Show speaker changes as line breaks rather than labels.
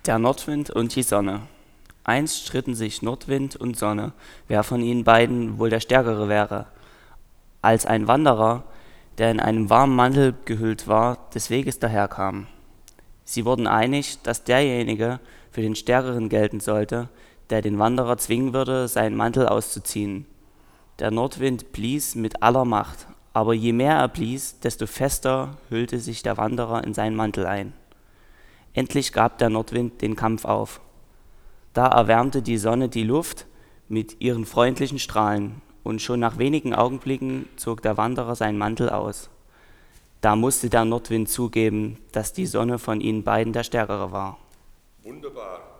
Der Nordwind und die Sonne. Einst stritten sich Nordwind und Sonne, wer von ihnen beiden wohl der Stärkere wäre. Als ein Wanderer, der in einen warmen Mantel gehüllt war, des Weges daherkam. Sie wurden einig, dass derjenige für den Stärkeren gelten sollte, der den Wanderer zwingen würde, seinen Mantel auszuziehen. Der Nordwind blies mit aller Macht, aber je mehr er blies, desto fester hüllte sich der Wanderer in seinen Mantel ein. Endlich gab der Nordwind den Kampf auf. Da erwärmte die Sonne die Luft mit ihren freundlichen Strahlen, und schon nach wenigen Augenblicken zog der Wanderer seinen Mantel aus. Da musste der Nordwind zugeben, dass die Sonne von ihnen beiden der Stärkere war.
Wunderbar.